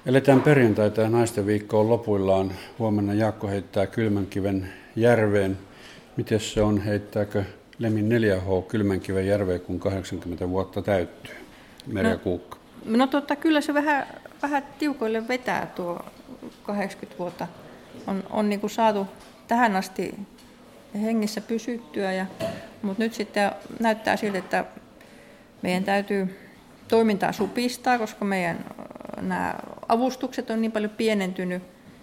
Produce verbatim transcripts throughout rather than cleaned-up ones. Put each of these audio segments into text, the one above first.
Eletään perjantaita ja naisten viikko on lopuillaan. Huomenna Jaakko heittää Kylmänkiven järveen. Miten se on, heittääkö Lemin neljä H Kylmänkiven järveen, kun kahdeksankymmentä vuotta täyttyy? Merja no, Kuukka. No totta, kyllä se vähän, vähän tiukoille vetää tuo kahdeksankymmentä vuotta. On, on niin kuin saatu tähän asti hengissä pysyttyä, ja, mutta nyt sitten näyttää siltä, että meidän täytyy toimintaa supistaa, koska meidän nämä avustukset on niin paljon pienentynyt,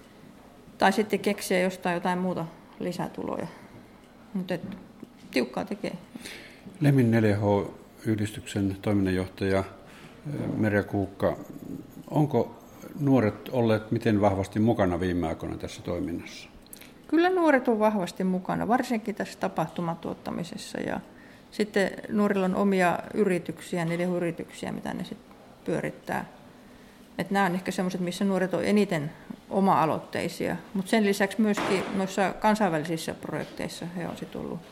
tai sitten keksiä jostain jotain muuta lisätuloja. Mutta tiukkaa tekee. Lemin neljä H-yhdistyksen toiminnanjohtaja Merja Kuukka, onko nuoret olleet miten vahvasti mukana viime aikoina tässä toiminnassa? Kyllä nuoret on vahvasti mukana, varsinkin tässä tapahtumatuottamisessa. Ja sitten nuorilla on omia yrityksiä, neljä H-yrityksiä, mitä ne sitten pyörittää. Et nämä on ehkä sellaiset, missä nuoret on eniten oma-aloitteisia, mutta sen lisäksi myöskin noissa kansainvälisissä projekteissa he on sitten ollut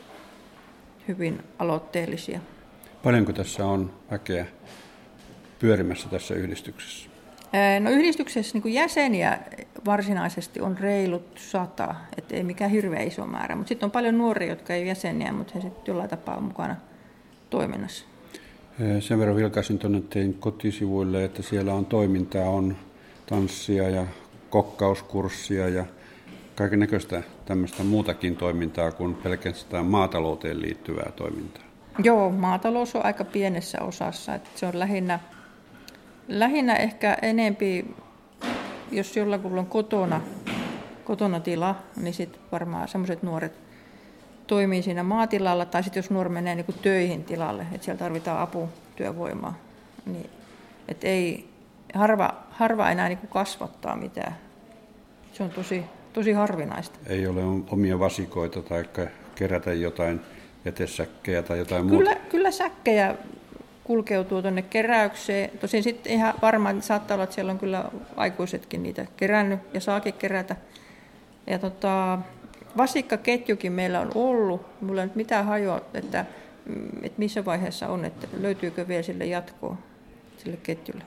hyvin aloitteellisia. Paljonko tässä on väkeä pyörimässä tässä yhdistyksessä? No yhdistyksessä niin kuin jäseniä varsinaisesti on reilut sata, et ei mikään hirveän iso määrä, mutta sitten on paljon nuoria, jotka ei ole jäseniä, mutta he sitten jollain tapaa on mukana toiminnassa. Sen verran vilkaisin tuonne teidän kotisivuille, että siellä on toimintaa, on tanssia ja kokkauskurssia ja kaiken näköistä tämmöistä muutakin toimintaa kuin pelkästään maatalouteen liittyvää toimintaa. Joo, maatalous on aika pienessä osassa, että se on lähinnä, lähinnä ehkä enempi, jos jollakulla on kotona, kotona tila, niin sitten varmaan semmoiset nuoret toimii siinä maatilalla, tai sitten jos nuori menee niin kuin töihin tilalle, että siellä tarvitaan aputyövoimaa, niin et ei harva, harva enää niin kuin kasvattaa mitään. Se on tosi, tosi harvinaista. Ei ole omia vasikoita tai kerätä jotain jätesäkkejä tai jotain kyllä, muuta? Kyllä säkkejä kulkeutuu tuonne keräykseen. Tosin sitten ihan varmaan saattaa olla, että siellä on kyllä aikuisetkin niitä kerännyt ja saakin kerätä. Ja tota, vasikkaketjukin meillä on ollut. Mulla ei nyt mitään hajoa, että, että missä vaiheessa on, että löytyykö vielä sille jatkoa sille ketjulle.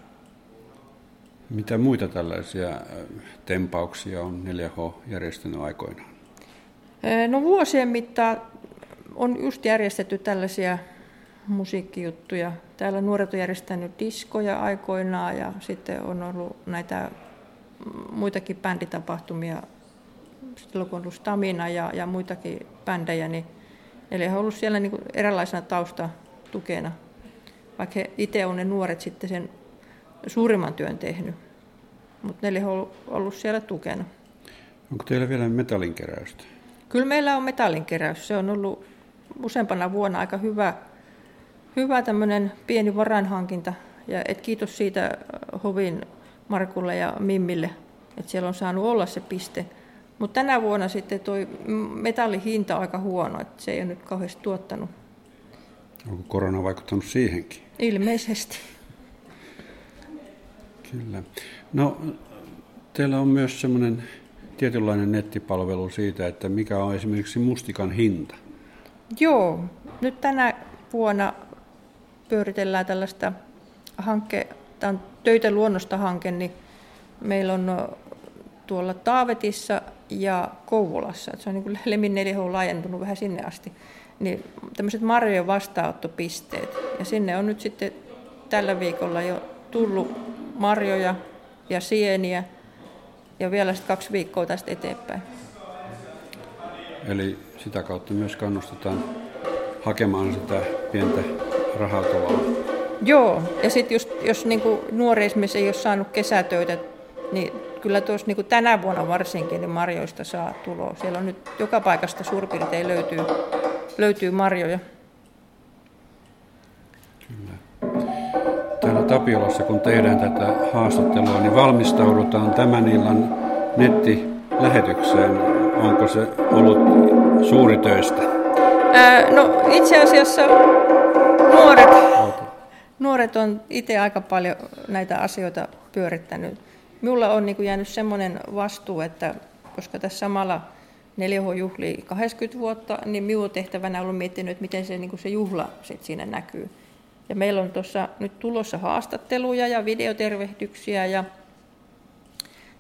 Mitä muita tällaisia tempauksia on neljä H järjestänyt aikoinaan? No vuosien mittaan on just järjestetty tällaisia musiikkijuttuja. Täällä nuoret on järjestänyt diskoja aikoinaan ja sitten on ollut näitä muitakin bänditapahtumia. Silloin kun on ollut Stamina ja, ja muitakin bändejä, niin eli he on ollut siellä niin kuin eräänlaisena taustatukena, vaikka he itse on ne nuoret sitten sen suurimman työn tehnyt. Mutta ne on ollut siellä tukena. Onko teillä vielä metallinkeräystä? Kyllä meillä on metallinkeräys. Se on ollut useampana vuonna aika hyvä, hyvä tämmöinen pieni varainhankinta. Ja et kiitos siitä Hovin Markulle ja Mimmille, että siellä on saanut olla se piste. Mutta tänä vuonna sitten tuo metallihinta on aika huono, että se ei ole nyt kauheasti tuottanut. Onko korona vaikuttanut siihenkin? Ilmeisesti. Kyllä. No, teillä on myös semmoinen tietynlainen nettipalvelu siitä, että mikä on esimerkiksi mustikan hinta. Joo, nyt tänä vuonna pyöritellään tällaista hanke, tämä on Töitä luonnosta hanke, niin meillä on tuolla Taavetissa ja Kouvolassa, että se on niin kuin Lemin neljä H laajentunut vähän sinne asti, niin tämmöiset marjojen vastaanottopisteet. Ja sinne on nyt sitten tällä viikolla jo tullut marjoja ja sieniä ja vielä sitten kaksi viikkoa tästä eteenpäin. Eli sitä kautta myös kannustetaan hakemaan sitä pientä rahatuloa. Joo, ja sitten jos, jos niinku nuori esimerkiksi ei ole saanut kesätöitä, niin kyllä tuossa niinku tänä vuonna varsinkin niin marjoista saa tuloa. Siellä on nyt joka paikasta suurin piirtein löytyy, löytyy marjoja. Kyllä. Täällä Tapiolassa, kun tehdään tätä haastattelua, niin valmistaudutaan tämän illan nettilähetykseen. Onko se ollut suuritöistä? Ää, no itse asiassa nuoret, nuoret on itse aika paljon näitä asioita pyörittänyt. Minulla on niin kuin jäänyt semmoinen vastuu, että koska tässä samalla neljä H juhlii kahdeksankymmentä vuotta, niin minun tehtävänä on ollut miettinyt, että miten se, niin kuin se juhla sit siinä näkyy. Ja meillä on tuossa nyt tulossa haastatteluja ja videotervehdyksiä ja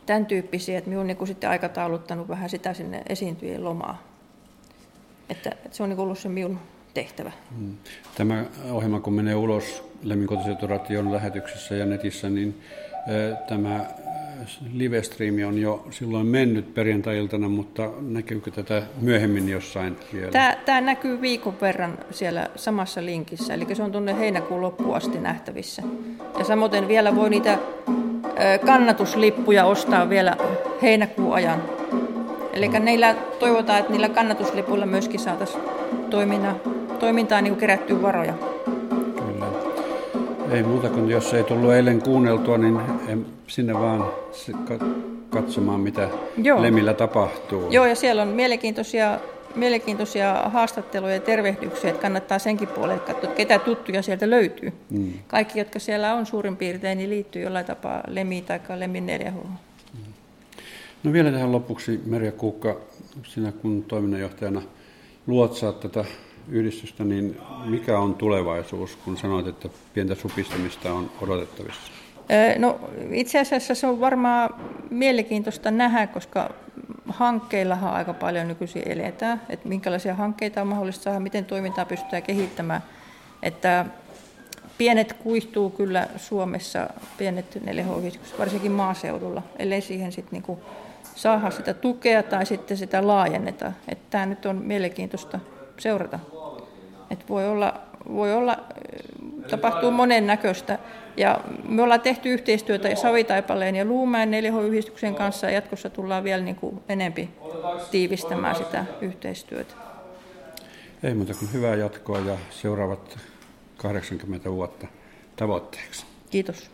tämän tyyppisiä, että minä olen niin sitten aikatauluttanut vähän sitä sinne esiintyjien lomaa. Että, että se on niin ollut se minun tehtävä. Tämä ohjelma, kun menee ulos Lemmin kotiseuturadion lähetyksessä ja netissä, niin tämä live-striimi on jo silloin mennyt perjantai-iltana, mutta näkyykö tätä myöhemmin jossain vielä? Tämä, tämä näkyy viikon verran siellä samassa linkissä, eli se on tuonne heinäkuun loppuun asti nähtävissä. Ja samoin vielä voi niitä kannatuslippuja ostaa vielä heinäkuun ajan. Eli mm. niillä toivotaan, että niillä kannatuslipuilla myöskin saataisiin toimintaa niin kerättyä varoja. Kyllä. Ei muuta kuin jos ei tullut eilen kuunneltua, niin sinne vaan katsomaan, mitä Joo. Lemillä tapahtuu. Joo, ja siellä on mielenkiintoisia, mielenkiintoisia haastatteluja ja tervehdyksiä, että kannattaa senkin puolelle katsoa, ketä tuttuja sieltä löytyy. Mm. Kaikki, jotka siellä on suurin piirtein, niin liittyy jollain tapaa Lemiin tai Lemmin neljä H. No vielä tähän lopuksi, Merja Kuukka, sinä kun toiminnanjohtajana luotsaat tätä yhdistystä, niin mikä on tulevaisuus, kun sanoit, että pientä supistamista on odotettavissa? No itse asiassa se on varmaan mielenkiintoista nähdä, koska hankkeillahan aika paljon nykyisin eletään, että minkälaisia hankkeita on mahdollista saada, miten toimintaa pystytään kehittämään. Että pienet kuihtuu kyllä Suomessa, pienet neljä H-yhdistykset, varsinkin maaseudulla, ellei siihen sitten niinku saada sitä tukea tai sitten sitä laajenneta. Että tämä nyt on mielenkiintoista seurata. Että voi olla, voi olla, tapahtuu monen näköistä. Ja me ollaan tehty yhteistyötä Savitaipaleen ja Luumäen neljä H-yhdistyksen kanssa, ja jatkossa tullaan vielä niin kuin enempi tiivistämään sitä yhteistyötä. Ei muuta kuin hyvää jatkoa ja seuraavat kahdeksankymmentä vuotta tavoitteeksi. Kiitos.